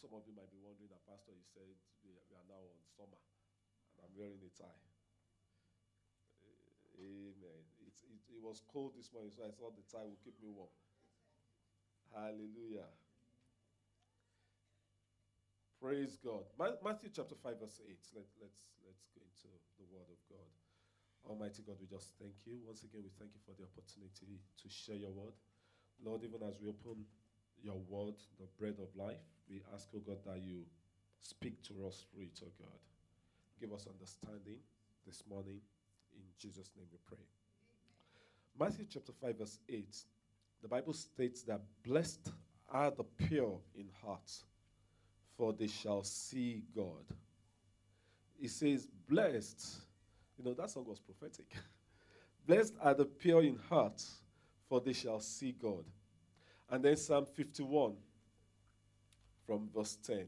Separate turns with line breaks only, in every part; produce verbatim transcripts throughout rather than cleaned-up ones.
some of you might be wondering that, Pastor, you said we, we are now on summer, and I'm wearing a tie. Amen. It, it, it was cold this morning, so I thought the tie would keep me warm. Hallelujah. Praise God. Ma- Matthew chapter five, verse eight. Let, let's, let's go into the word of God. Almighty God, we just thank you. Once again, we thank you for the opportunity to share your word. Lord, even as we open your word, the bread of life, we ask, oh God, that you speak to us through it, oh God. Give us understanding this morning. In Jesus' name we pray. Matthew chapter five, verse eight. The Bible states that blessed are the pure in heart, for they shall see God. It says, blessed. You know, that song was prophetic. Blessed are the pure in heart, for they shall see God. And then Psalm fifty-one, from verse ten.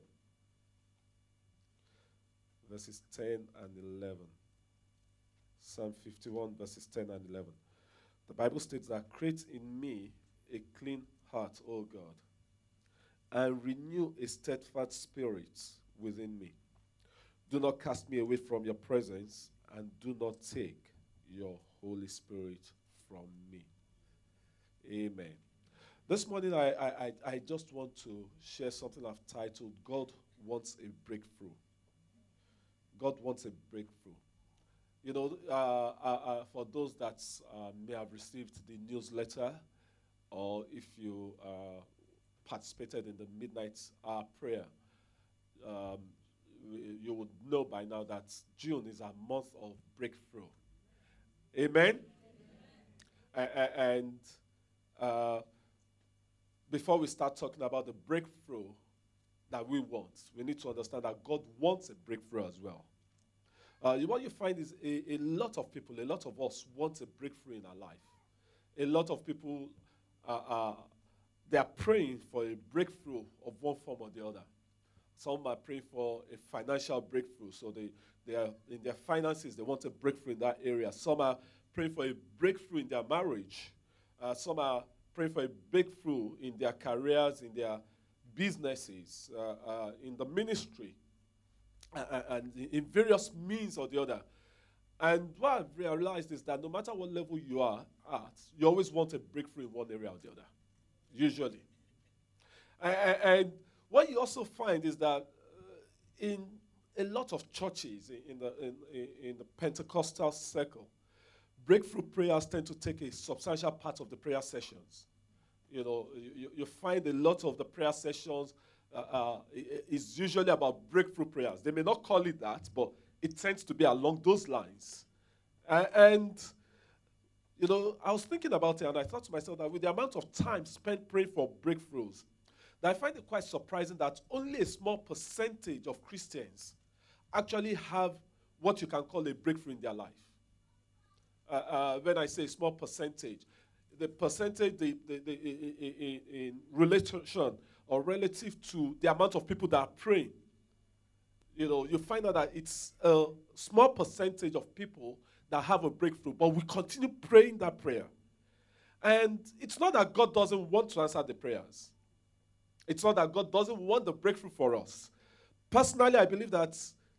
Verses ten and eleven. Psalm fifty-one, verses ten and eleven. The Bible states that, create in me a clean heart, O God, and renew a steadfast spirit within me. Do not cast me away from your presence, and do not take your Holy Spirit from me. Amen. This morning, I, I, I just want to share something I've titled, God Wants a Breakthrough. God wants a breakthrough. You know, uh, uh, uh, for those that uh, may have received the newsletter, or if you uh, participated in the midnight hour prayer, um, you would know by now that June is a month of breakthrough. Amen? Amen. A- a- and uh, before we start talking about the breakthrough that we want, we need to understand that God wants a breakthrough as well. Uh, what you find is a, a lot of people, a lot of us want a breakthrough in our life. A lot of people, uh, uh, they are praying for a breakthrough of one form or the other. Some are praying for a financial breakthrough, so they, they are in their finances, they want a breakthrough in that area. Some are praying for a breakthrough in their marriage. Uh, some are praying for a breakthrough in their careers, in their businesses, uh, uh, in the ministry. Uh, and in various means or the other. And what I've realized is that no matter what level you are at, you always want a breakthrough in one area or the other, usually. And, and what you also find is that uh, in a lot of churches, in the, in, in the Pentecostal circle, breakthrough prayers tend to take a substantial part of the prayer sessions. You know, you, you find a lot of the prayer sessions Uh, uh, is usually about breakthrough prayers. They may not call it that, but it tends to be along those lines. Uh, and, you know, I was thinking about it, and I thought to myself that with the amount of time spent praying for breakthroughs, that I find it quite surprising that only a small percentage of Christians actually have what you can call a breakthrough in their life. Uh, uh, when I say small percentage, the percentage the, the, the, in, in relation or relative to the amount of people that are praying, you know, you find out that it's a small percentage of people that have a breakthrough, but we continue praying that prayer. And it's not that God doesn't want to answer the prayers. It's not that God doesn't want the breakthrough for us. Personally, I believe that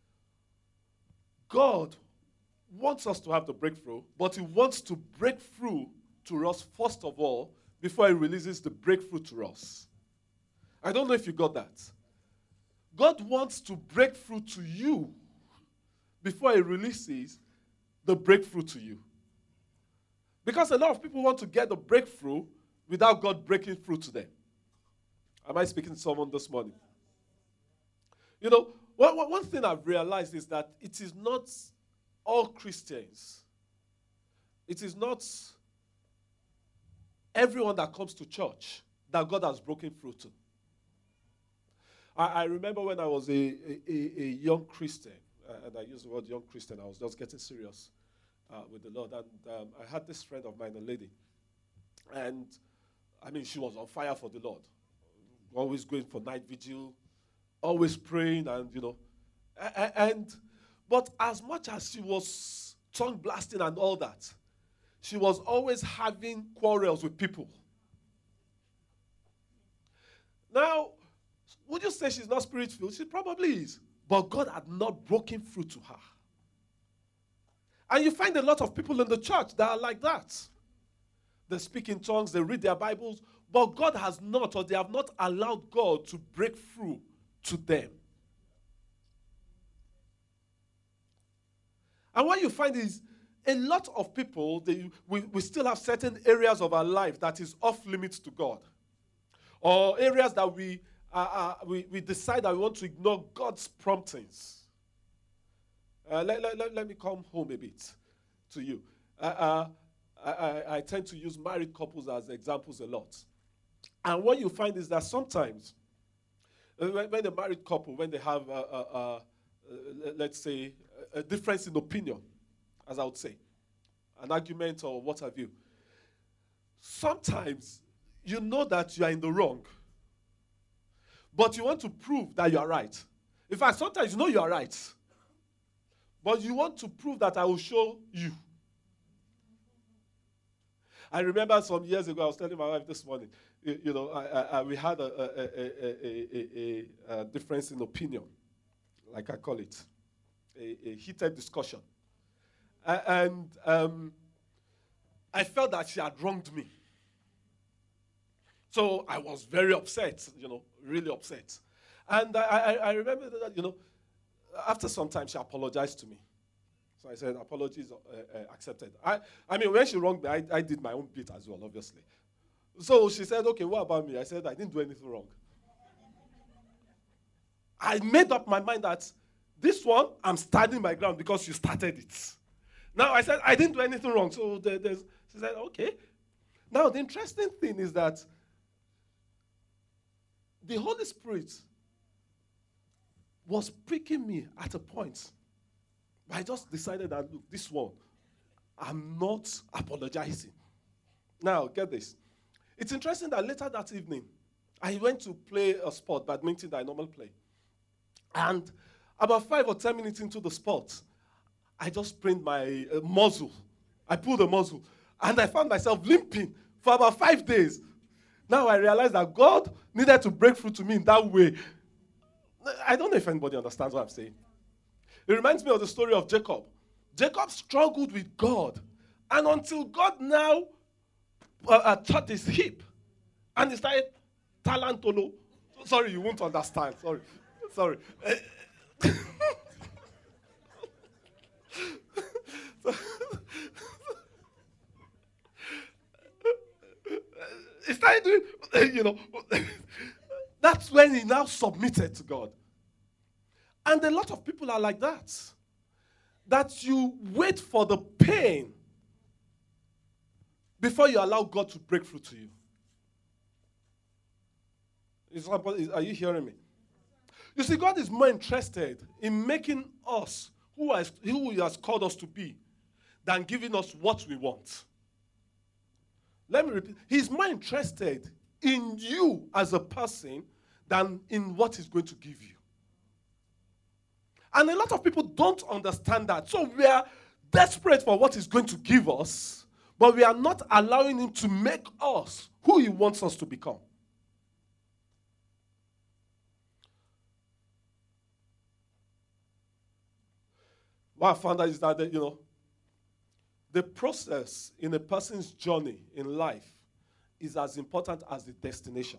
God wants us to have the breakthrough, but he wants to break through to us first of all before he releases the breakthrough to us. I don't know if you got that. God wants to break through to you before he releases the breakthrough to you. Because a lot of people want to get the breakthrough without God breaking through to them. Am I speaking to someone this morning? You know, one, one thing I've realized is that it is not all Christians. It is not everyone that comes to church that God has broken through to. I, I remember when I was a, a, a young Christian, uh, and I use the word young Christian, I was just getting serious uh, with the Lord. And um, I had this friend of mine, a lady. And, I mean, she was on fire for the Lord. Always going for night vigil, always praying, and, you know. And, but as much as she was tongue blasting and all that, she was always having quarrels with people. Now, Would you say she's not spirit-filled? She probably is. But God had not broken through to her. And you find a lot of people in the church that are like that. They speak in tongues, they read their Bibles, but God has not, or they have not allowed God to break through to them. And what you find is a lot of people, they, we, we still have certain areas of our life that is off limits to God. Or areas that we, uh, uh, we, we decide that we want to ignore God's promptings. Uh, let, let, let, let me come home a bit to you. Uh, uh, I, I, I tend to use married couples as examples a lot. And what you find is that sometimes, uh, when, when a married couple, when they have, uh, uh, uh, let's say, a difference in opinion, as I would say, an argument or what have you, sometimes you know that you are in the wrong, but you want to prove that you are right. In fact, sometimes you know you are right, but you want to prove that I will show you. I remember some years ago, I was telling my wife this morning, you, you know, I, I, I, we had a, a, a, a, a, a difference in opinion, like I call it, a, a heated discussion. Uh, and um, I felt that she had wronged me. So I was very upset, you know, really upset. And I, I, I remember that, you know, after some time, she apologized to me. So I said, apologies uh, uh, accepted. I, I mean, when she wronged me, I, I did my own bit as well, obviously. So she said, okay, what about me? I said, I didn't do anything wrong. I made up my mind that this one, I'm standing my ground because you started it. Now, I said, I didn't do anything wrong. So there, there's, she said, okay. Now, the interesting thing is that the Holy Spirit was pricking me at a point. I just decided that, look, this one, I'm not apologizing. Now, get this. It's interesting that later that evening, I went to play a sport, badminton that I normally play. And about five or ten minutes into the sport, I just sprained my uh, muscle. I pulled a muscle. And I found myself limping for about five days. Now I realized that God needed to break through to me in that way. I don't know if anybody understands what I'm saying. It reminds me of the story of Jacob. Jacob struggled with God. And until God now uh, uh, touched his hip. And he started talantolo. Sorry, you won't understand. Sorry. Sorry. He started doing, you know, that's when he now submitted to God. And a lot of people are like that. That you wait for the pain before you allow God to break through to you. Is, are you hearing me? You see, God is more interested in making us who, has, who He has called us to be than giving us what we want. Let me repeat. He's more interested in you as a person than in what He's going to give you. And a lot of people don't understand that. So we are desperate for what He's going to give us, but we are not allowing Him to make us who He wants us to become. What I found out is that, you know, the process in a person's journey in life is as important as the destination.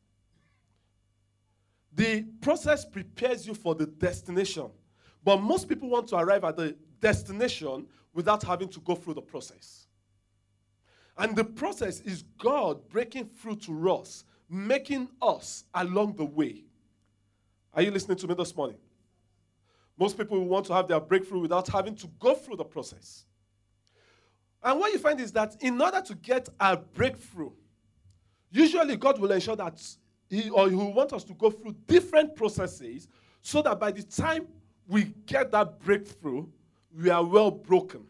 The process prepares you for the destination, but most people want to arrive at the destination without having to go through the process. And the process is God breaking through to us, making us along the way. Are you listening to me this morning? Most people want to have their breakthrough without having to go through the process. And what you find is that in order to get a breakthrough, usually God will ensure that He or He will want us to go through different processes so that by the time we get that breakthrough, we are well broken.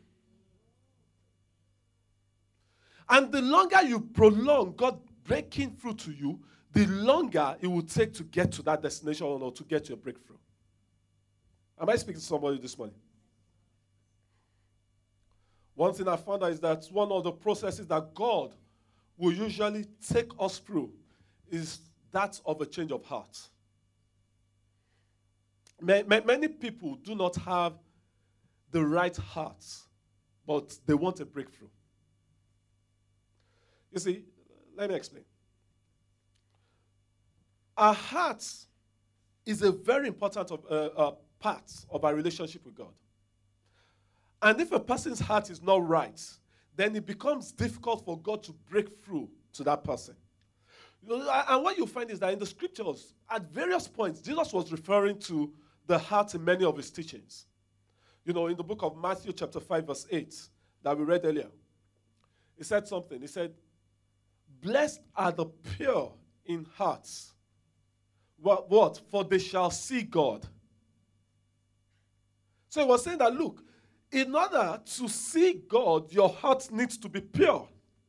And the longer you prolong God breaking through to you, the longer it will take to get to that destination or to get your breakthrough. Am I speaking to somebody this morning? One thing I found out is that one of the processes that God will usually take us through is that of a change of heart. ma- ma- many people do not have the right heart, but they want a breakthrough. You see, let me explain. Our heart is a very important of, uh, uh, part of our relationship with God. And if a person's heart is not right, then it becomes difficult for God to break through to that person. You know, and what you find is that in the scriptures, at various points, Jesus was referring to the heart in many of his teachings. You know, in the book of Matthew chapter five, verse eight, that we read earlier, he said something. He said, blessed are the pure in heart. What? What? For they shall see God. So he was saying that, look, in order to see God, your heart needs to be pure.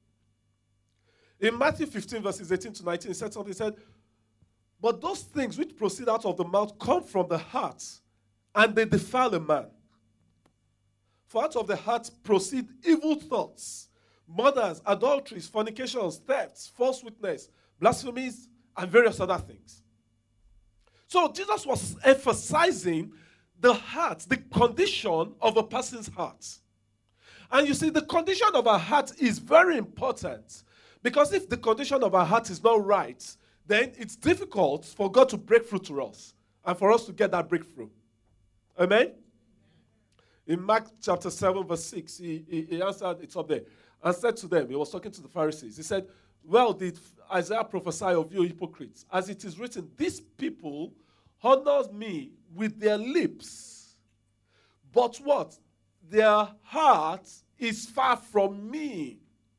In Matthew fifteen, verses eighteen to nineteen, he said something. He said, but those things which proceed out of the mouth come from the heart, and they defile a man. For out of the heart proceed evil thoughts, murders, adulteries, fornications, thefts, false witness, blasphemies, and various other things. So Jesus was emphasizing the heart, the condition of a person's heart. And you see, the condition of our heart is very important, because if the condition of our heart is not right, then it's difficult for God to break through to us and for us to get that breakthrough. Amen? In Mark chapter seven, verse six, he, he, he answered, it's up there, and said to them, he was talking to the Pharisees, he said, well did Isaiah prophesy of you hypocrites, as it is written, these people honor me with their lips, but what? Their heart is far from me.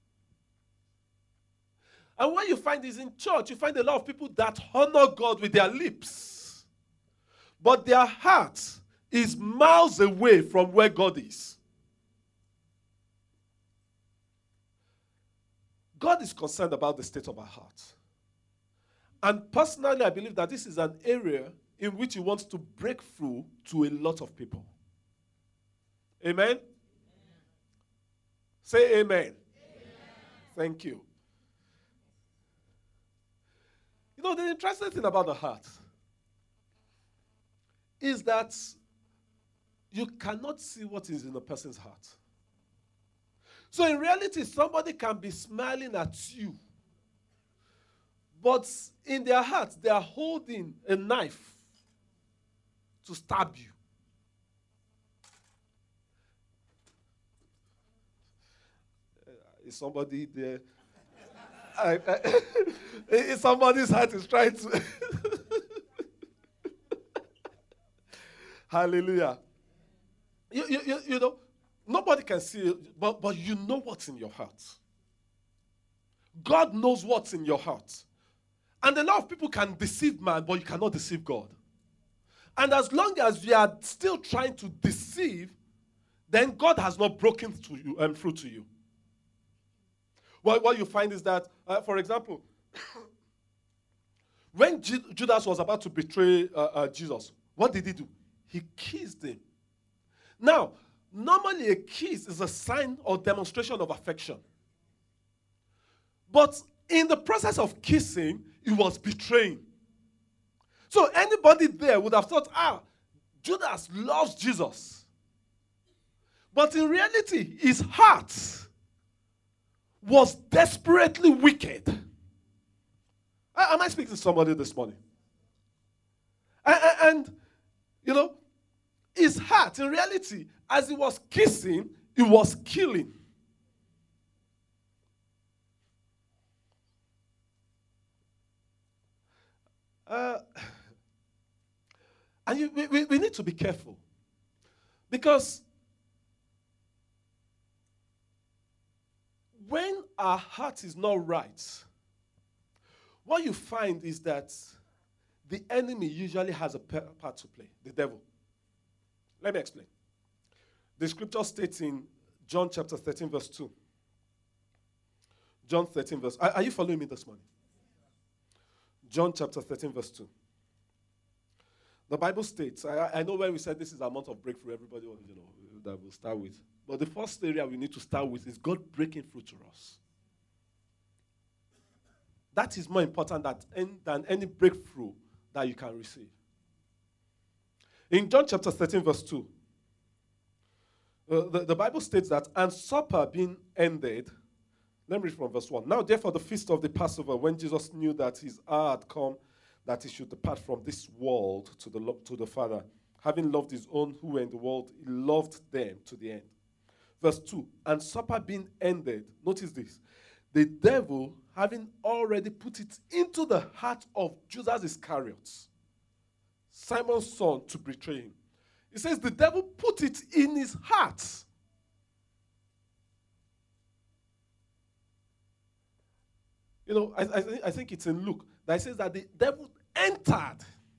And what you find is in church, you find a lot of people that honor God with their lips, but their heart is miles away from where God is. God is concerned about the state of our heart. And personally, I believe that this is an area in which he wants to break through to a lot of people. Amen? Amen. Say amen. Amen. Thank you. You know, the interesting thing about the heart is that you cannot see what is in a person's heart. So in reality, somebody can be smiling at you, but in their heart, they are holding a knife to stab you. Uh, is somebody there? I, I, somebody's heart is trying to. Hallelujah. You, you, you, you know, nobody can see it, but, but you know what's in your heart. God knows what's in your heart. And a lot of people can deceive man, but you cannot deceive God. And as long as you are still trying to deceive, then God has not broken to you and um, through to you. What, what you find is that, uh, for example, when G- Judas was about to betray uh, uh, Jesus, what did he do? He kissed him. Now, normally a kiss is a sign or demonstration of affection. But in the process of kissing, he was betraying. So anybody there would have thought, ah, Judas loves Jesus. But in reality, his heart was desperately wicked. Am I speaking to somebody this morning? And, and, you know, his heart, in reality, as he was kissing, he was killing. Uh, and you, we, we need to be careful. Because when our heart is not right, what you find is that the enemy usually has a part to play, the devil. Let me explain. The scripture states in John chapter thirteen, verse two. John thirteen, verse... Are, are you following me this morning? John chapter thirteen, verse two. The Bible states, I, I know when we said this is a month of breakthrough, everybody, you know, that we'll start with. But the first area we need to start with is God breaking through to us. That is more important than, than any breakthrough that you can receive. In John chapter thirteen, verse two, uh, the, the Bible states that, and supper being ended, let me read from verse one. Now, therefore, the feast of the Passover, when Jesus knew that his hour had come, that he should depart from this world to the, lo- to the Father, having loved his own who were in the world, he loved them to the end. Verse two, and supper being ended, notice this, the devil, having already put it into the heart of Judas Iscariot, Simon's son, to betray him. It says the devil put it in his heart. You know, I, I, th- I think it's in Luke that it says that the devil entered,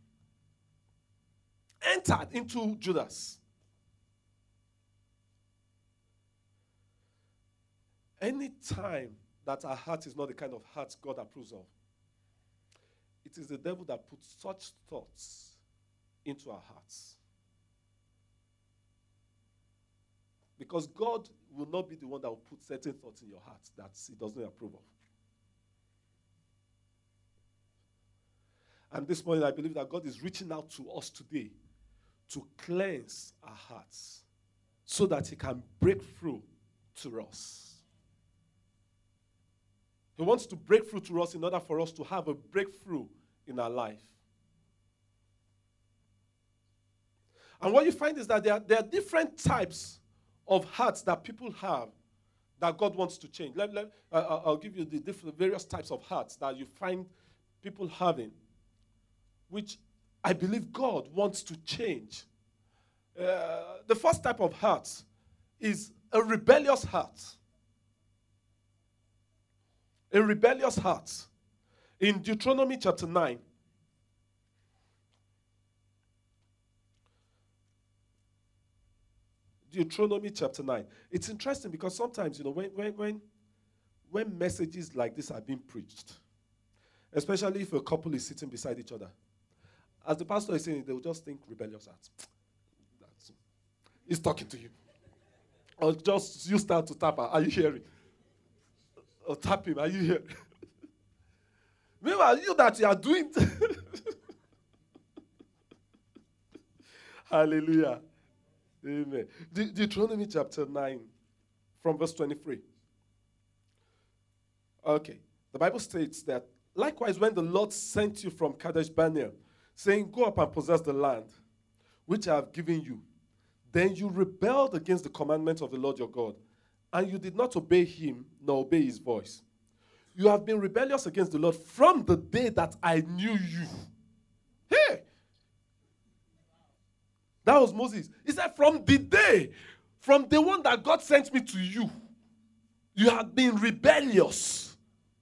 entered into Judas. Any time that our heart is not the kind of heart God approves of, it is the devil that puts such thoughts into our hearts. Because God will not be the one that will put certain thoughts in your heart that he doesn't approve of. And this morning, I believe that God is reaching out to us today to cleanse our hearts so that he can break through to us. He wants to break through to us in order for us to have a breakthrough in our life. And what you find is that there are, there are different types of hearts that people have that God wants to change. Let, let, uh, I'll give you the different, various types of hearts that you find people having, which I believe God wants to change. Uh, the first type of heart is a rebellious heart. A rebellious heart. In Deuteronomy chapter nine, Deuteronomy chapter nine. It's interesting because sometimes, you know, when, when, when, when messages like this are being preached, especially if a couple is sitting beside each other, as the pastor is saying it, they will just think rebellious heart. That's, he's talking to you. Or just you start to tap her. Are you hearing? Or tap him. Are you hearing? Meanwhile, you that you are doing. Hallelujah. Amen. De- Deuteronomy chapter nine, from verse twenty-three. Okay. The Bible states that, likewise, when the Lord sent you from Kadesh Barnea, saying, go up and possess the land, which I have given you, then you rebelled against the commandments of the Lord your God, and you did not obey him, nor obey his voice. You have been rebellious against the Lord from the day that I knew you. Hey! That was Moses. He said, from the day, from the one that God sent me to you, you have been rebellious.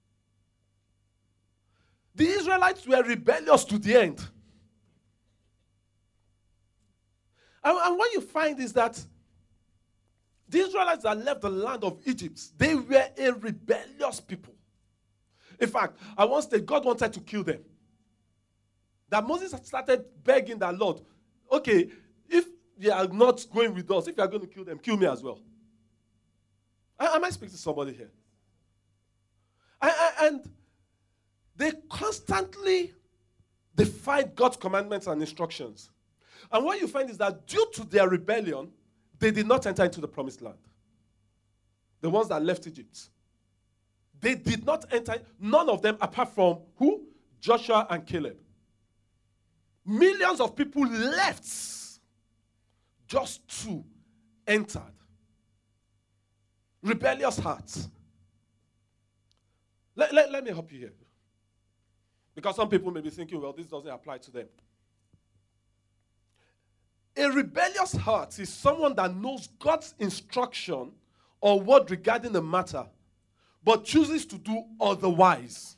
The Israelites were rebellious to the end. And, and what you find is that the Israelites that left the land of Egypt, they were a rebellious people. In fact, at one stage, God wanted to kill them. That Moses started begging the Lord, okay, if they are not going with us, if you are going to kill them, kill me as well. Am I speaking to somebody here? And they constantly defied God's commandments and instructions. And what you find is that due to their rebellion, they did not enter into the promised land. The ones that left Egypt. They did not enter, none of them apart from who? Joshua and Caleb. Millions of people left just two entered. Rebellious hearts. Let, let, let me help you here. Because some people may be thinking, well, this doesn't apply to them. A rebellious heart is someone that knows God's instruction or word regarding the matter, but chooses to do otherwise.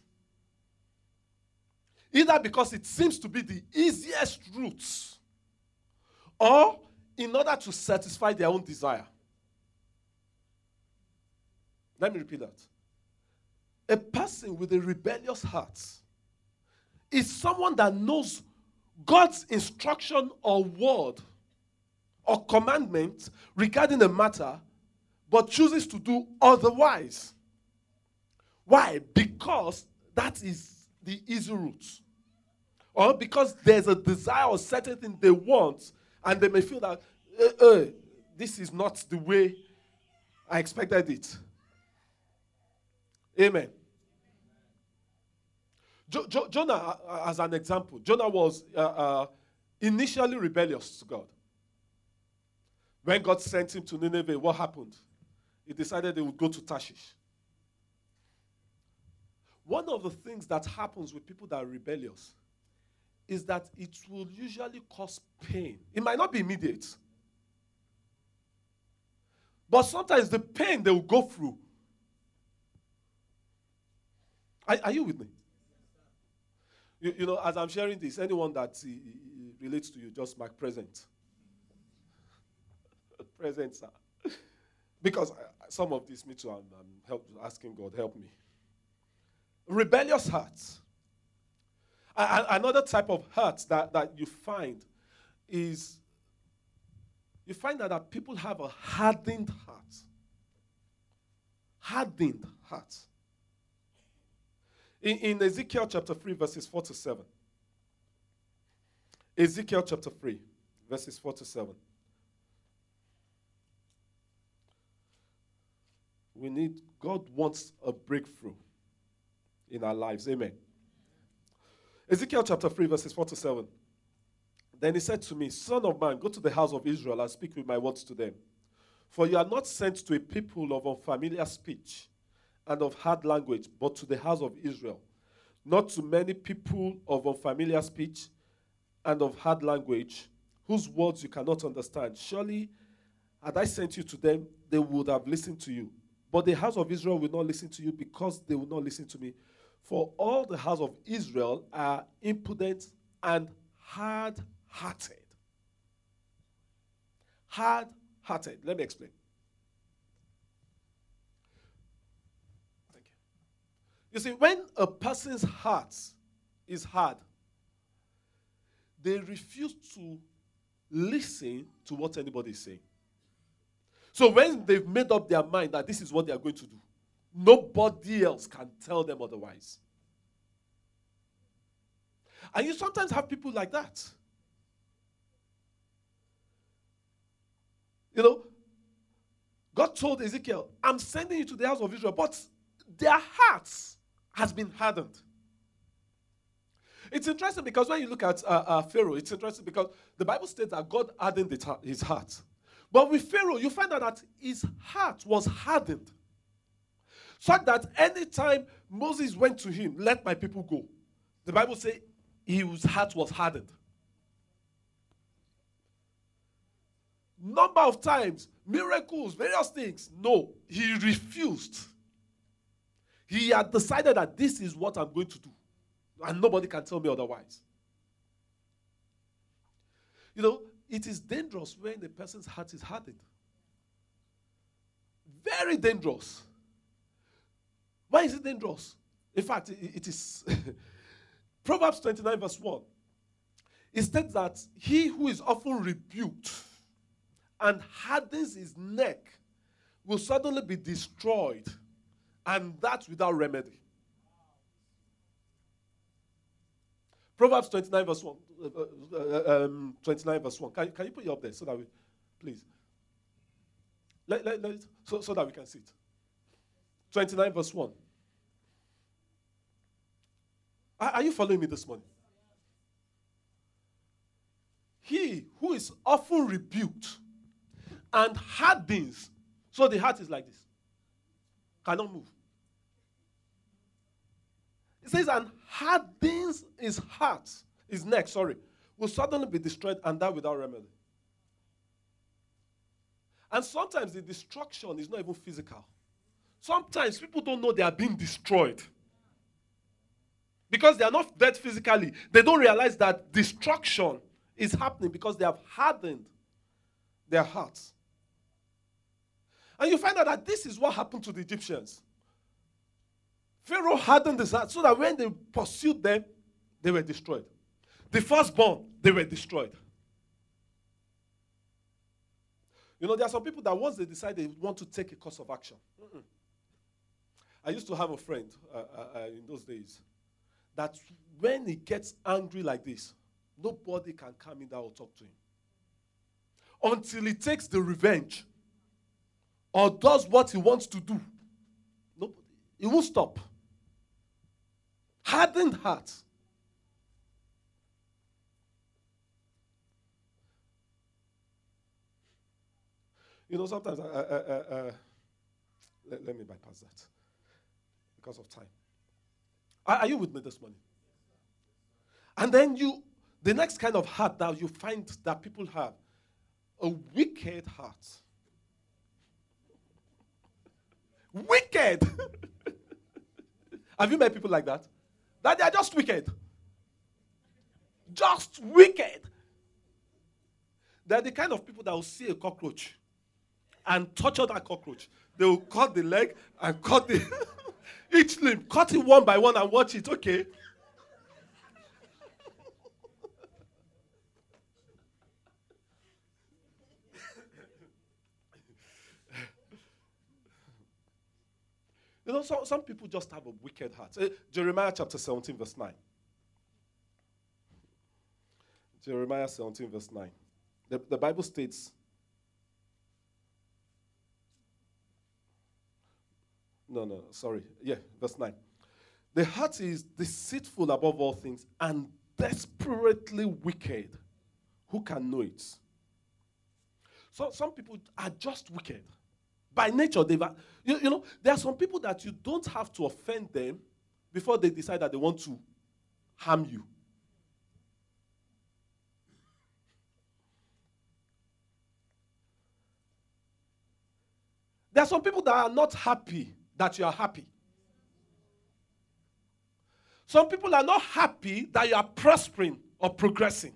Either because it seems to be the easiest route, or in order to satisfy their own desire. Let me repeat that. A person with a rebellious heart is someone that knows God's instruction or word or commandment regarding a matter, but chooses to do otherwise. Why? Because that is the easy route. Or because there's a desire or certain thing they want And they may feel that, uh, uh, this is not the way I expected it. Amen. Jo- jo- Jonah, uh, as an example, Jonah was uh, uh, initially rebellious to God. When God sent him to Nineveh, what happened? He decided he would go to Tarshish. One of the things that happens with people that are rebellious is that it will usually cause pain. It might not be immediate. But sometimes the pain they will go through. Are, are you with me? You, you know, as I'm sharing this, anyone that uh, relates to you, just mark present. Present, sir. Because uh, some of this, me too, I'm, I'm help, asking God, help me. Rebellious hearts. Uh, another type of hurt that, that you find is, you find that, that people have a hardened heart. Hardened heart. In, in Ezekiel chapter three, verses four to seven. Ezekiel chapter three, verses four to seven. We need, God wants a breakthrough in our lives. Amen. Ezekiel chapter three, verses four to seven. Then he said to me, Son of man, go to the house of Israel and speak with my words to them. For you are not sent to a people of unfamiliar speech and of hard language, but to the house of Israel. Not to many people of unfamiliar speech and of hard language, whose words you cannot understand. Surely, had I sent you to them, they would have listened to you. But the house of Israel will not listen to you because they will not listen to me. For all the house of Israel are impudent and hard-hearted. Hard-hearted. Let me explain. Thank you. You see, when a person's heart is hard, they refuse to listen to what anybody is saying. So when they've made up their mind that this is what they are going to do, nobody else can tell them otherwise. And you sometimes have people like that. You know, God told Ezekiel, I'm sending you to the house of Israel, but their hearts has been hardened. It's interesting because when you look at uh, uh, Pharaoh, it's interesting because the Bible states that God hardened his heart. But with Pharaoh, you find out that his heart was hardened. So that anytime Moses went to him, let my people go, the Bible says his heart was hardened. Number of times, miracles, various things. No, he refused. He had decided that this is what I'm going to do. And nobody can tell me otherwise. You know, it is dangerous when the person's heart is hardened. Very dangerous. Why is it dangerous? In fact, it, it is Proverbs twenty-nine verse one. It states that he who is often rebuked and hardens his neck will suddenly be destroyed, and that without remedy. Proverbs twenty-nine verse one. Uh, uh, um, twenty-nine verse one. Can, can you put it up there so that we, please? Let, let, let, so, so that we can see it. twenty-nine verse one. Are, are you following me this morning? He who is often rebuked and hardens, so the heart is like this, cannot move. It says, and hardens his heart, his neck, sorry, will suddenly be destroyed, and that without remedy. And sometimes the destruction is not even physical. Sometimes people don't know they are being destroyed. Because they are not dead physically. They don't realize that destruction is happening because they have hardened their hearts. And you find out that this is what happened to the Egyptians. Pharaoh hardened his heart so that when they pursued them, they were destroyed. The firstborn, they were destroyed. You know, there are some people that once they decide they want to take a course of action. Mm-mm. I used to have a friend uh, uh, uh, in those days that when he gets angry like this, nobody can come in there or talk to him. until he takes the revenge or does what he wants to do. No, he won't stop. Hardened heart. You know, sometimes, I, I, I, I, let, let me bypass that because of time. Are, are you with me this morning? And then you, the next kind of heart that you find that people have, a wicked heart. Wicked. Have you met people like that? That they are just wicked. Just wicked. They're the kind of people that will see a cockroach and torture that cockroach. They will cut the leg and cut the each limb. Cut it one by one and watch it, okay? You know, some, some people just have a wicked heart. Uh, Jeremiah chapter seventeen, verse nine. Jeremiah seventeen, verse nine. The, the Bible states, no, no, sorry. Yeah, verse nine. The heart is deceitful above all things and desperately wicked. Who can know it? So some people are just wicked. By nature, they've, you, you know, there are some people that you don't have to offend them before they decide that they want to harm you. There are some people that are not happy that you are happy. Some people are not happy that you are prospering or progressing.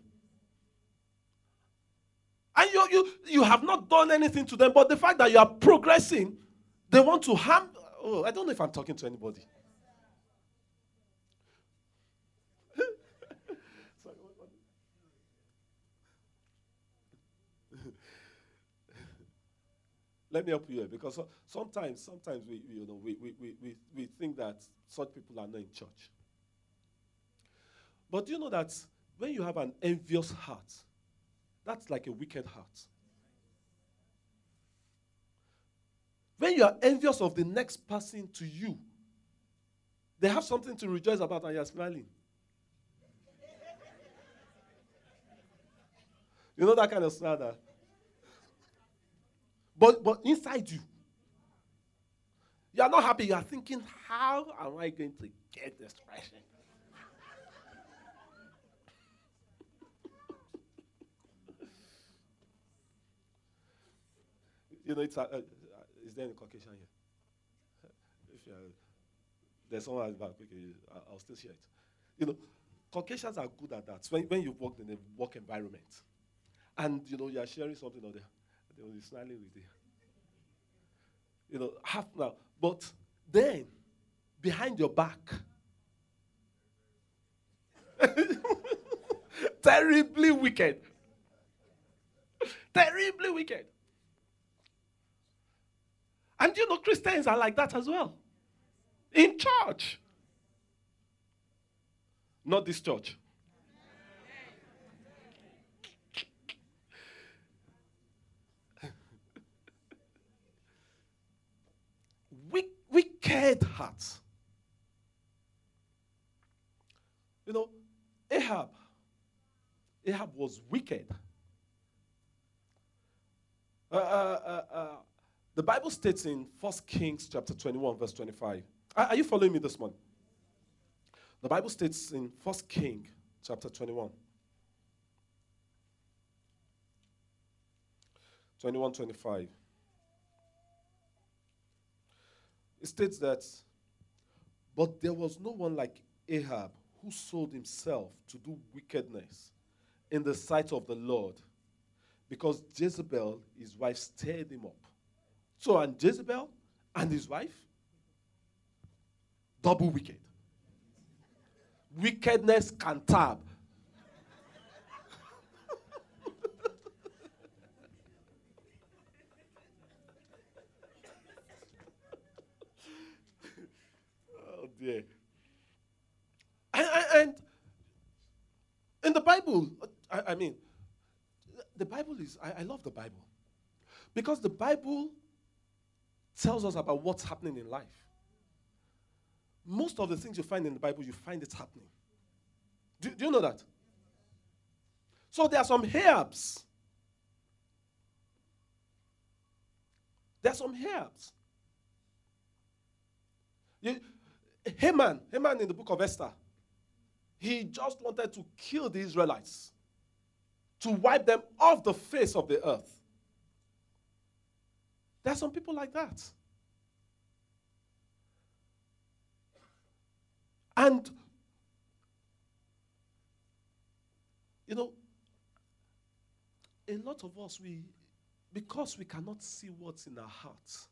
And you, you, you have not done anything to them, but the fact that you are progressing, they want to harm. Oh, I don't know if I'm talking to anybody. Sorry, what, what? Let me help you here, because sometimes, sometimes we, you know, we, we, we, we, we think that such people are not in church. But do you know that when you have an envious heart, that's like a wicked heart. When you are envious of the next person to you, they have something to rejoice about and you're smiling. You know that kind of smile that? But, but inside you, you are not happy. You are thinking, how am I going to get this person? You know, it's a, uh, is there any Caucasian here? If you are, there's someone at the back, okay, I'll, I'll still share it. You know, Caucasians are good at that. When, when you work in a work environment, and you know you are sharing something or they, they will be smiling with you. You know, half now. But then, behind your back, terribly wicked. Terribly wicked. And you know, Christians are like that as well. In church. Not this church. Wick, wicked hearts. You know, Ahab. Ahab was wicked. Uh, uh, uh, uh, The Bible states in First Kings chapter twenty-one, verse twenty-five. Are, are you following me this morning? The Bible states in First Kings chapter twenty-one. twenty-one, twenty-five. It states that, but there was no one like Ahab who sold himself to do wickedness in the sight of the Lord, because Jezebel, his wife, stirred him up. So, and Jezebel and his wife, double wicked. Wickedness can tab. Oh dear. And, and in the Bible, I, I mean, the Bible is, I, I love the Bible. Because the Bible tells us about what's happening in life. Most of the things you find in the Bible, you find it happening. Do, do you know that? So there are some herbs. There are some herbs. You, Haman, Haman in the book of Esther, he just wanted to kill the Israelites, to wipe them off the face of the earth. There are some people like that. And, you know, a lot of us, we, because we cannot see what's in our hearts,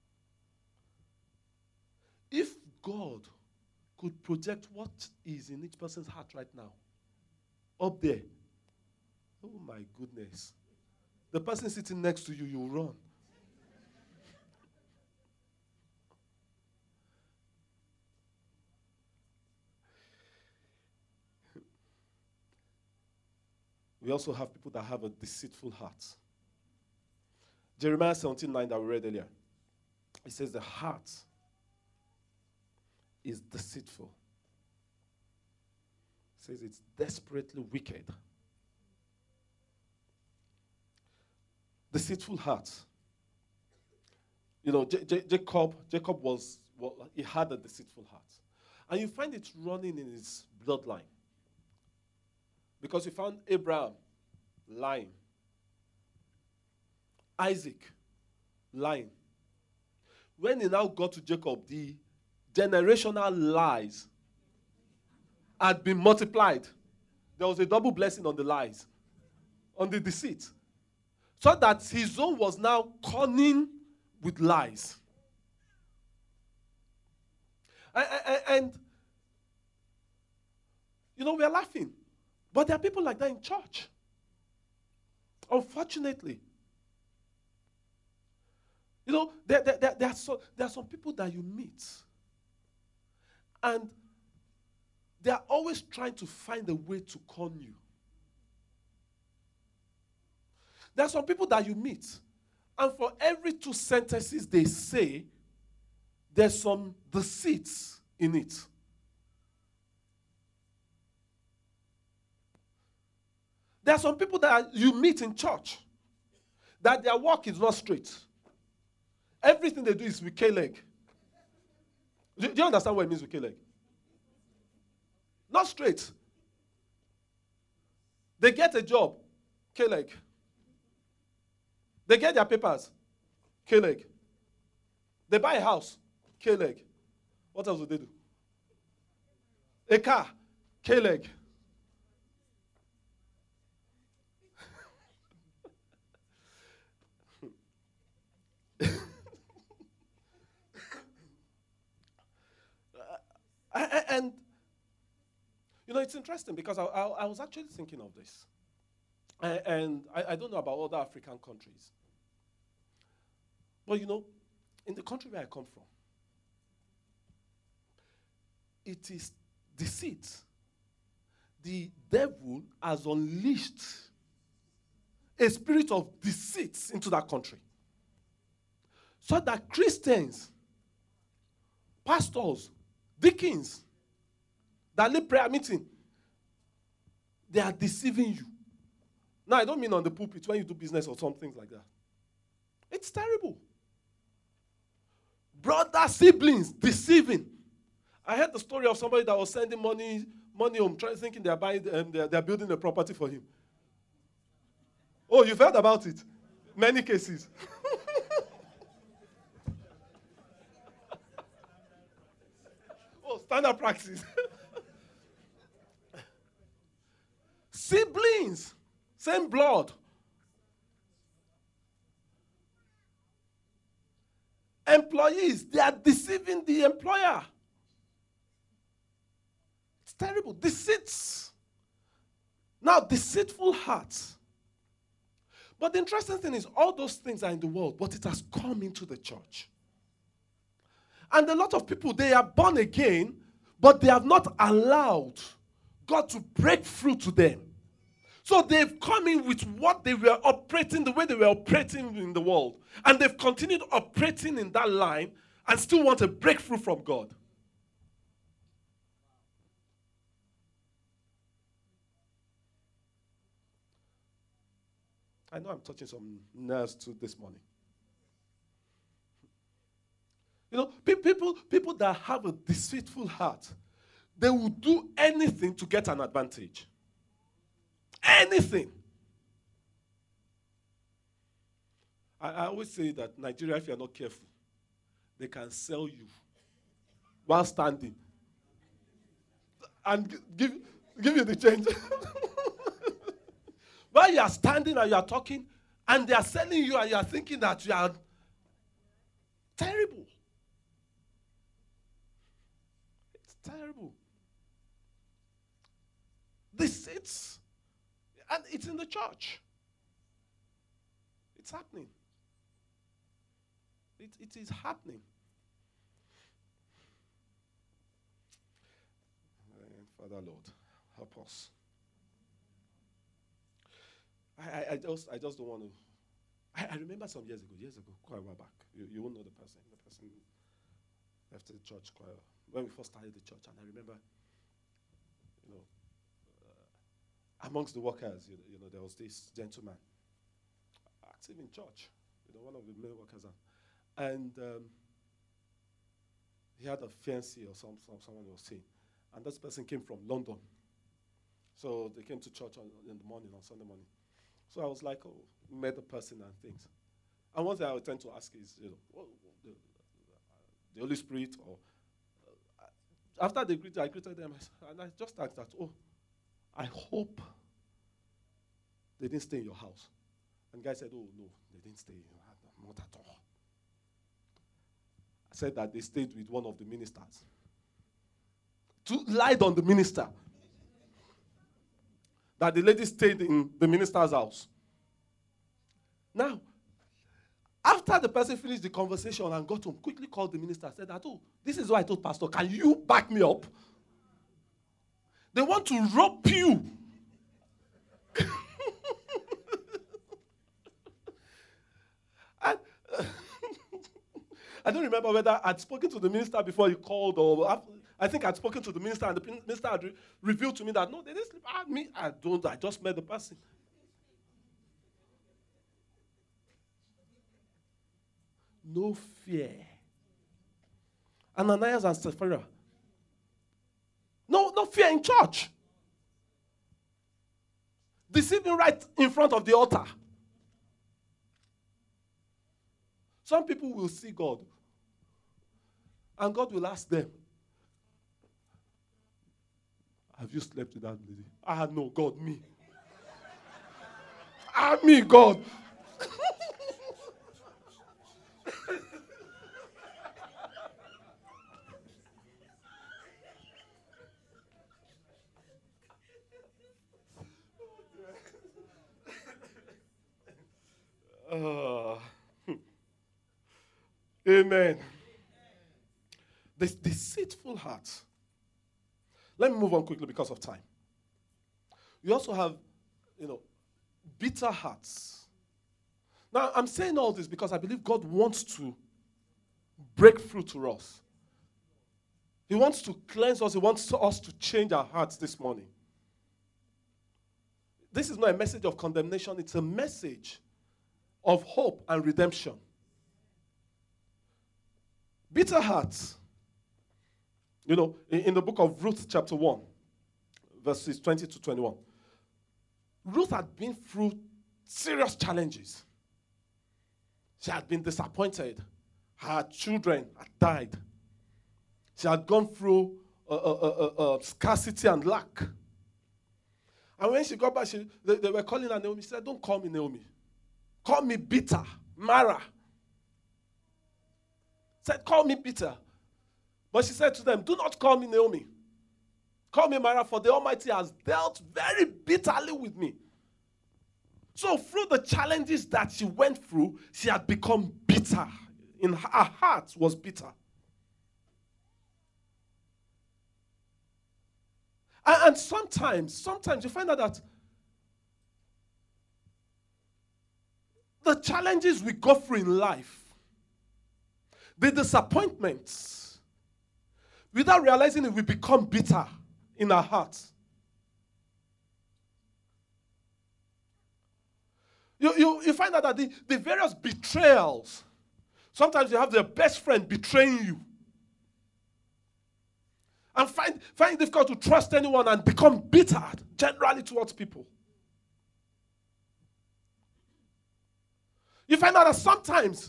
if God could project what is in each person's heart right now, up there, oh my goodness, the person sitting next to you, you'll run. We also have people that have a deceitful heart. Jeremiah seventeen nine that we read earlier. It says the heart is deceitful. It says it's desperately wicked. Deceitful heart. You know, J- J- Jacob, Jacob was, well, he had a deceitful heart. And you find it running in his bloodline. Because you found Abraham lying. Isaac lying. When he now got to Jacob, the generational lies had been multiplied. There was a double blessing on the lies, on the deceit. So that his own was now cunning with lies. And, and, and you know, we are laughing. But there are people like that in church. Unfortunately. You know, there, there, there, there, are so, there are some people that you meet. And they are always trying to find a way to con you. There are some people that you meet. And for every two sentences they say, there's some deceit in it. There are some people that you meet in church that their walk is not straight. Everything they do is with K-leg. Do, do you understand what it means with K-leg? Not straight. They get a job, K-leg. They get their papers, K-leg. They buy a house, K-leg. What else do they do? A car, K-leg. And, you know, it's interesting because I, I, I was actually thinking of this. And, and I, I don't know about other African countries. But, you know, in the country where I come from, it is deceit. The devil has unleashed a spirit of deceit into that country. So that Christians, pastors, deacons that lead prayer meeting, they are deceiving you. Now, I don't mean on the pulpit when you do business or something like that. It's terrible. Brother, siblings, deceiving. I heard the story of somebody that was sending money, money home, trying, thinking they're buying, um, they're, they're building a property for him. Oh, you've heard about it? Many cases. Oh, standard practice. Siblings, same blood. Employees, they are deceiving the employer. It's terrible. Deceits. Now, deceitful hearts. But the interesting thing is, all those things are in the world, but it has come into the church. And a lot of people, they are born again, but they have not allowed God to break through to them. So they've come in with what they were operating, the way they were operating in the world. And they've continued operating in that line and still want a breakthrough from God. I know I'm touching some nerves too this morning. You know, pe- people, people that have a deceitful heart, they will do anything to get an advantage. Anything. I, I always say that Nigeria, if you're not careful, they can sell you while standing and g- give, give you the change. While you are standing and you are talking, and they are selling you and you are thinking that you are terrible. It's terrible. This it's and it's in the church. It's happening. It, it is happening. Father Lord, help us. I, I, I just I just don't want to. I, I remember some years ago, years ago, quite a while back. You, you won't know the person. The person left the church quite a, when we first started the church, and I remember, you know, uh, amongst the workers, you know, you know, there was this gentleman active in church, you know, one of the male workers, and um, he had a fiancée or some, some someone was seeing, and this person came from London, so they came to church on, in the morning on Sunday morning. So I was like, oh, met the person and things. And one thing I would tend to ask is, you know, what, the, the Holy Spirit, or uh, after they greeted, I greeted them, and I just asked that, oh, I hope they didn't stay in your house. And the guy said, oh, no, they didn't stay, not at all. I said that they stayed with one of the ministers. To lied on the minister. That the lady stayed in the minister's house. Now, after the person finished the conversation and got home, quickly called the minister and said that, oh, this is what I told Pastor. Can you back me up? They want to rope you. and, uh, I don't remember whether I'd spoken to the minister before he called, or after, I think I'd spoken to the minister, and the minister had re- revealed to me that, no, they didn't sleep. I, me, I don't, I just met the person. No fear. Ananias and Sapphira. No, no fear in church. Deceiving right in front of the altar. Some people will see God, and God will ask them, have you slept with that lady? Ah, no, God, me. ah, me, God. uh, amen. This deceitful heart. Let me move on quickly because of time. You also have, you know, bitter hearts. Now, I'm saying all this because I believe God wants to break through to us. He wants to cleanse us. He wants us to change our hearts this morning. This is not a message of condemnation. It's a message of hope and redemption. Bitter hearts. You know, in, in the book of Ruth, chapter one, verses twenty to twenty-one, Ruth had been through serious challenges. She had been disappointed. Her children had died. She had gone through uh, uh, uh, uh, scarcity and lack. And when she got back, she, they, they were calling her Naomi. She said, don't call me Naomi. Call me bitter, Mara. Said, call me bitter. But she said to them, do not call me Naomi. Call me Mara, for the Almighty has dealt very bitterly with me. So through the challenges that she went through, she had become bitter. In her, her heart was bitter. And, and sometimes, sometimes you find out that the challenges we go through in life, the disappointments, without realizing it, we become bitter in our hearts. You, you, you find out that the, the various betrayals, sometimes you have your best friend betraying you. And find, find it difficult to trust anyone and become bitter generally towards people. You find out that sometimes,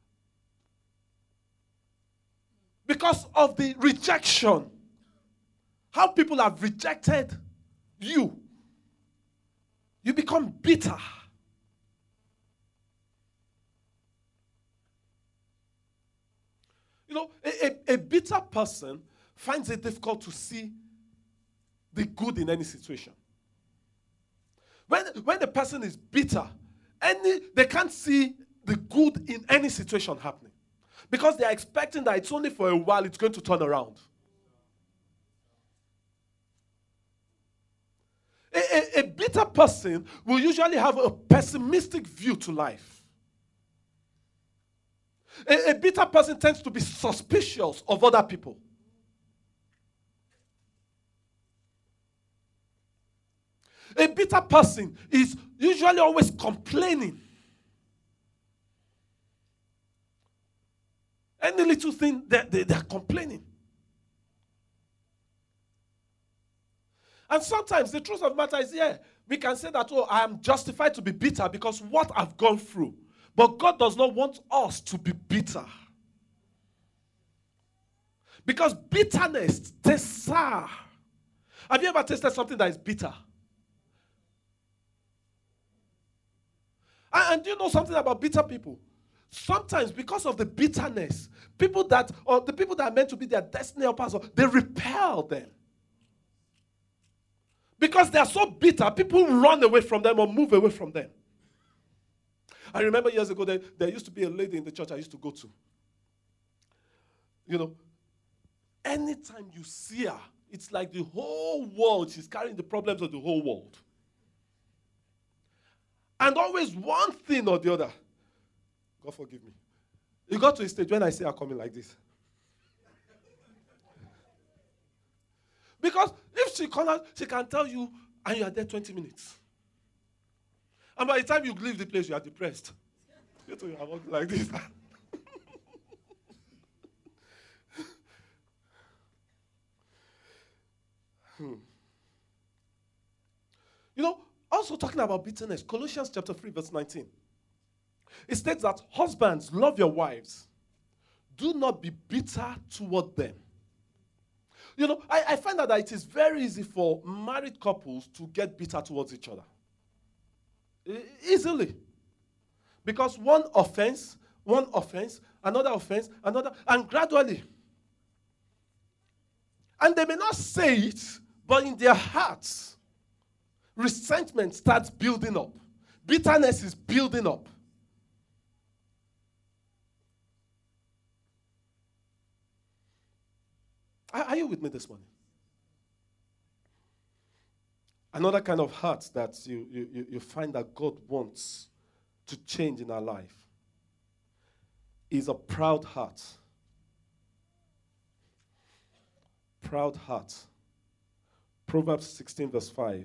because of the rejection, how people have rejected you, you become bitter. You know, a, a, a bitter person finds it difficult to see the good in any situation. When, when the person is bitter, any, they can't see the good in any situation happening. Because they are expecting that it's only for a while it's going to turn around. A, a, a bitter person will usually have a pessimistic view to life. A, a bitter person tends to be suspicious of other people. A bitter person is usually always complaining. Any little thing, they, they, they're complaining. And sometimes the truth of the matter is, yeah, we can say that, oh, I am justified to be bitter because what I've gone through. But God does not want us to be bitter. Because bitterness tastes sour. Have you ever tasted something that is bitter? And, and do you know something about bitter people? Sometimes because of the bitterness, people that, or the people that are meant to be their destiny helpers, they repel them. Because they are so bitter, people run away from them or move away from them. I remember years ago, there, there used to be a lady in the church I used to go to. You know, anytime you see her, it's like the whole world, she's carrying the problems of the whole world. And always one thing or the other. God forgive me. You got to a stage when I see her coming like this. Because if she comes out, she can tell you, and you are there twenty minutes. And by the time you leave the place, you are depressed. You know, you are walking like this. hmm. You know, also talking about bitterness, Colossians chapter three, verse nineteen. It states that husbands, love your wives. Do not be bitter toward them. You know, I, I find out that it is very easy for married couples to get bitter towards each other. E- easily. Because one offense, one offense, another offense, another, and gradually. And they may not say it, but in their hearts, resentment starts building up. Bitterness is building up. Are you with me this morning? Another kind of heart that you, you, you find that God wants to change in our life is a proud heart. Proud heart. Proverbs sixteen verse five.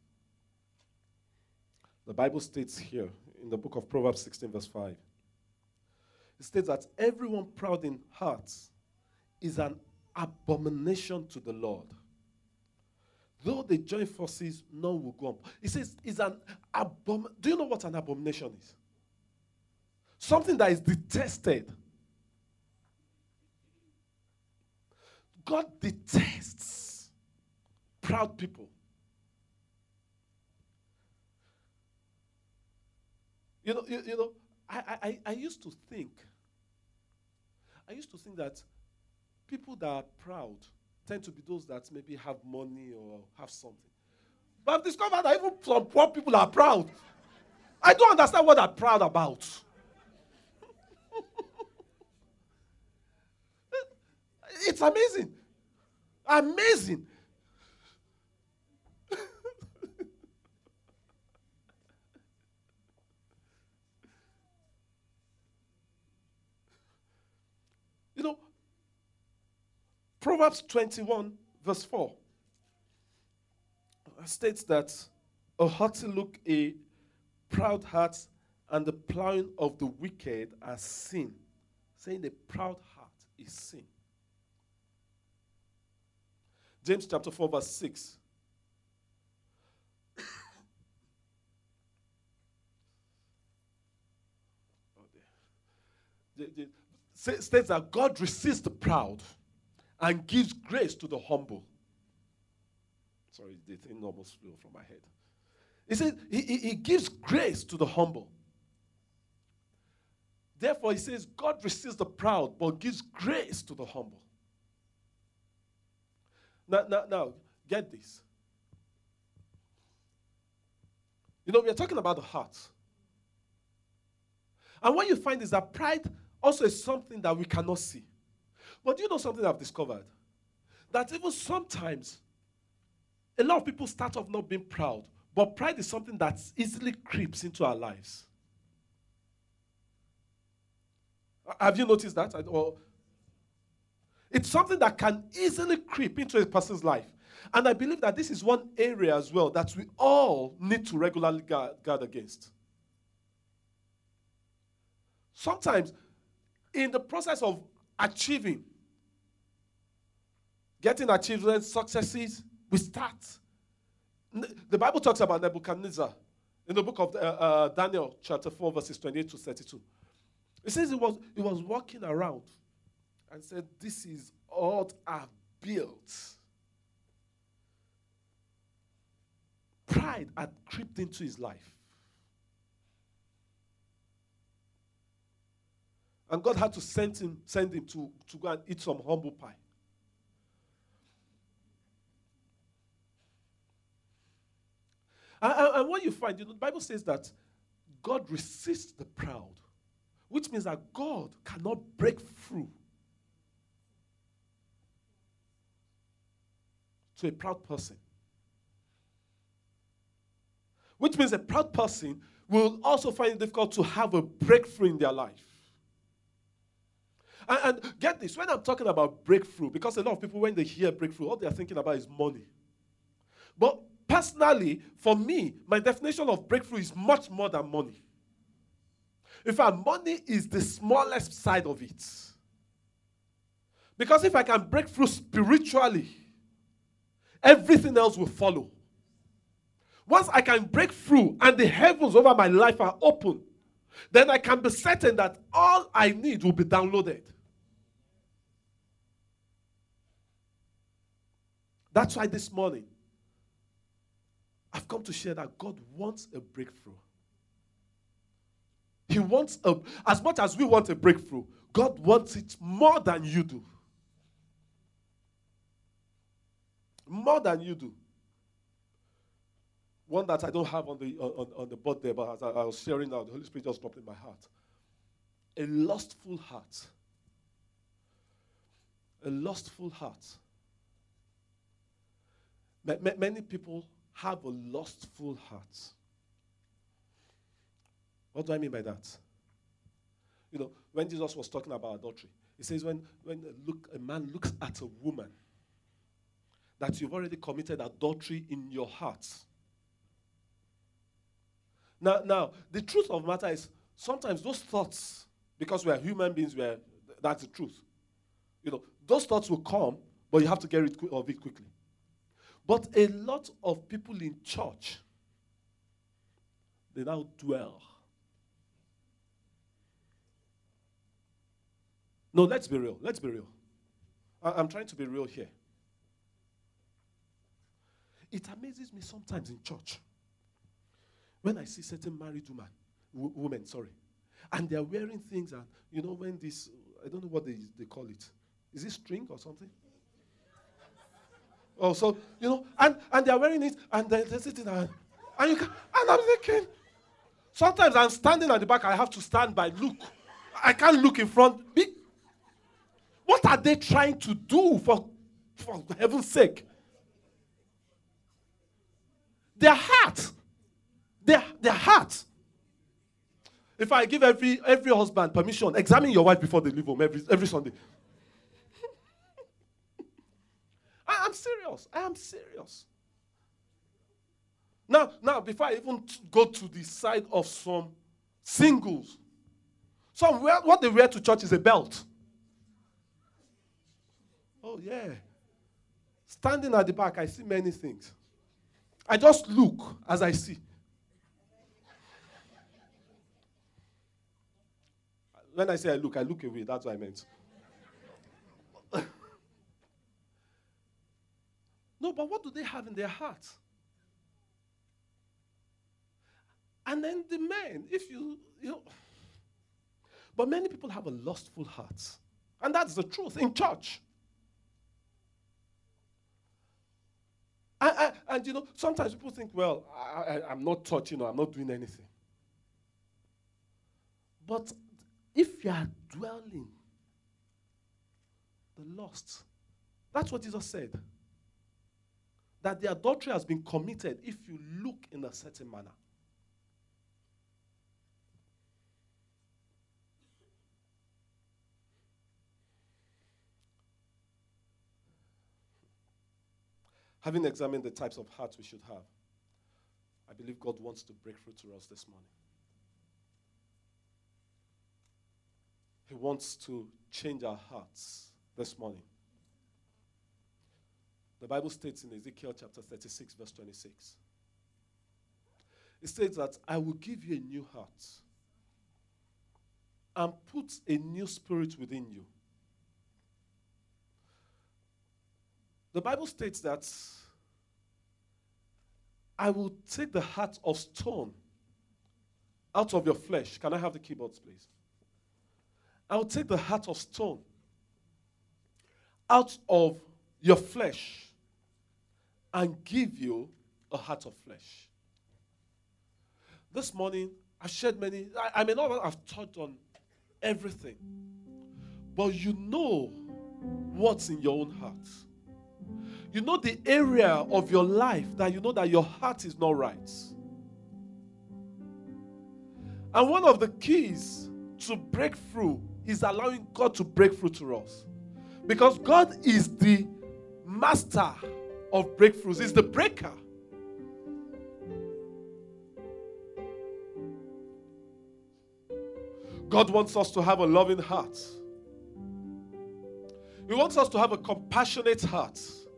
The Bible states here in the book of Proverbs sixteen verse five. It states that everyone proud in heart is an abomination to the Lord. Though they join forces, none will go up. It says, it's an abomination. Do you know what an abomination is? Something that is detested. God detests proud people. You know, you, you know, I, I, I used to think, I used to think that people that are proud tend to be those that maybe have money or have something. But I've discovered that even some poor people are proud. I don't understand what they're proud about. It's amazing. Amazing. Proverbs twenty-one, verse four states that a haughty look, a proud heart, and the plowing of the wicked are sin. Saying a proud heart is sin. James chapter four, verse six. States that God resists the proud and gives grace to the humble. Sorry, the thing almost flew from my head. He says he, he, he gives grace to the humble. Therefore, he says God resists the proud but gives grace to the humble. Now, now, now, get this. You know, we are talking about the heart. And what you find is that pride also is something that we cannot see. But you know something I've discovered? That even sometimes, a lot of people start off not being proud, but pride is something that easily creeps into our lives. Have you noticed that? Or it's something that can easily creep into a person's life. And I believe that this is one area as well that we all need to regularly guard, guard against. Sometimes, in the process of achieving, getting achievements, successes, we start. The Bible talks about Nebuchadnezzar in the book of uh, uh, Daniel, chapter four, verses twenty-eight to thirty-two. It says he was, he was walking around and said, "This is all I've built." Pride had crept into his life. And God had to send him, send him to, to go and eat some humble pie. And, and, and what you find, you know, the Bible says that God resists the proud, which means that God cannot break through to a proud person. Which means a proud person will also find it difficult to have a breakthrough in their life. And, and get this, when I'm talking about breakthrough, because a lot of people, when they hear breakthrough, all they're thinking about is money. But personally, for me, my definition of breakthrough is much more than money. In fact, money is the smallest side of it. Because if I can break through spiritually, everything else will follow. Once I can break through and the heavens over my life are open, then I can be certain that all I need will be downloaded. That's why this morning, I've come to share that God wants a breakthrough. He wants a, as much as we want a breakthrough, God wants it more than you do. More than you do. One that I don't have on the on, on the board there, but as I, I was sharing now, the Holy Spirit just dropped in my heart. A lustful heart. A lustful heart. Ma- ma- many people have a lustful heart. What do I mean by that? You know, when Jesus was talking about adultery, he says when, when look, a man looks at a woman, that you've already committed adultery in your heart. Now, now, the truth of the matter is, sometimes those thoughts, because we are human beings, we are, that's the truth. You know, those thoughts will come, but you have to get rid of it quickly. But a lot of people in church, they now dwell. No, let's be real. Let's be real. I, I'm trying to be real here. It amazes me sometimes in church when I see certain married woman, w- women, sorry, and they're wearing things, and you know when this, I don't know what they, they call it. Is it string or something? Oh, so, you know, and, and they're wearing it, and they're, they're sitting there, and, you can, and I'm thinking, sometimes I'm standing at the back, I have to stand by, look. I can't look in front. Be, what are they trying to do, for, for heaven's sake? Their heart. Their, their heart. If I give every every husband permission, examine your wife before they leave home every, every Sunday. I'm serious. I am serious. Now, now, before I even t- go to the side of some singles, some wear, what they wear to church is a belt. Oh, yeah. Standing at the back, I see many things. I just look as I see. When I say I look, I look away. That's what I meant. No, but what do they have in their heart? And then the men, if you, you know, but many people have a lustful heart. And that's the truth in church. And, and, and you know, sometimes people think, well, I, I, I'm not touching or I'm not doing anything. But if you are dwelling the lust, that's what Jesus said. That the adultery has been committed if you look in a certain manner. Having examined the types of hearts we should have, I believe God wants to break through to us this morning. He wants to change our hearts this morning. The Bible states in Ezekiel chapter thirty-six, verse twenty-six. It states that I will give you a new heart and put a new spirit within you. The Bible states that I will take the heart of stone out of your flesh. Can I have the keyboards, please? I will take the heart of stone out of your flesh and give you a heart of flesh. This morning, I've shared many, I, I may not have taught on everything, but you know what's in your own heart. You know the area of your life that you know that your heart is not right. And one of the keys to breakthrough is allowing God to break through to us. Because God is the master of breakthroughs. He's the breaker. God wants us to have a loving heart. He wants us to have a compassionate heart.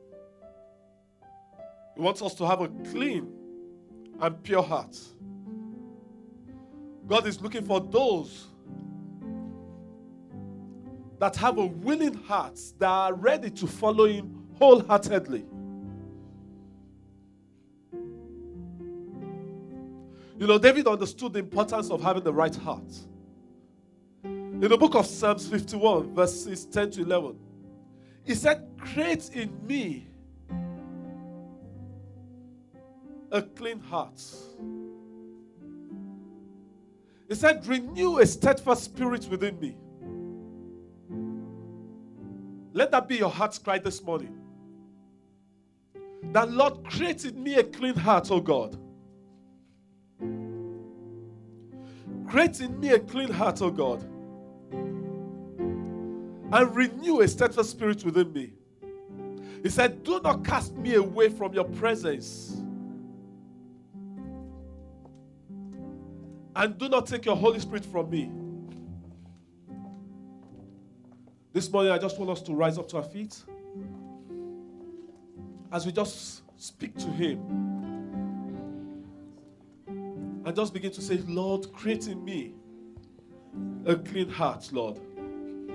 He wants us to have a clean and pure heart. God is looking for those that have a willing heart, that are ready to follow Him wholeheartedly. You know, David understood the importance of having the right heart. In the book of Psalms fifty-one, verses ten to eleven, he said, create in me a clean heart. He said, renew a steadfast spirit within me. Let that be your heart's cry this morning. That Lord, create in me a clean heart, oh God. Create in me a clean heart, oh God. And renew a steadfast spirit within me. He said, do not cast me away from your presence. And do not take your Holy Spirit from me. This morning, I just want us to rise up to our feet as we just speak to Him. And just begin to say, Lord, create in me a clean heart, Lord.